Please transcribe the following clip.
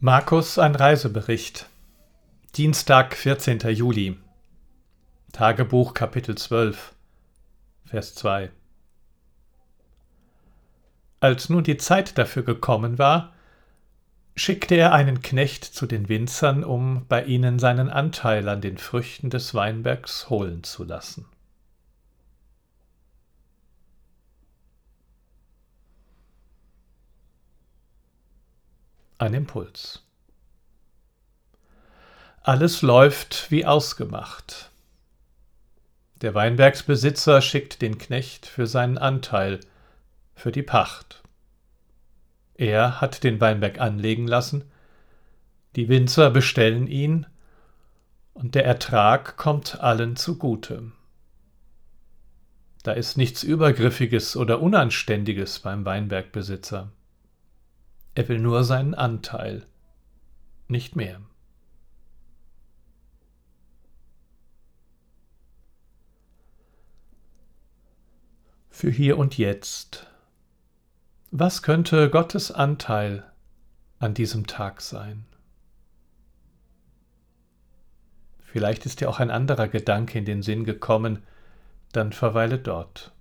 Markus, ein Reisebericht. Dienstag, 14. Juli. Tagebuch, Kapitel 12, Vers 2. Als nun die Zeit dafür gekommen war, schickte er einen Knecht zu den Winzern, um bei ihnen seinen Anteil an den Früchten des Weinbergs holen zu lassen. Ein Impuls. Alles läuft wie ausgemacht. Der Weinbergsbesitzer schickt den Knecht für seinen Anteil, für die Pacht. Er hat den Weinberg anlegen lassen, die Winzer bestellen ihn und der Ertrag kommt allen zugute. Da ist nichts Übergriffiges oder Unanständiges beim Weinbergbesitzer. Er will nur seinen Anteil, nicht mehr. Für hier und jetzt. Was könnte Gottes Anteil an diesem Tag sein? Vielleicht ist dir auch ein anderer Gedanke in den Sinn gekommen, dann verweile dort.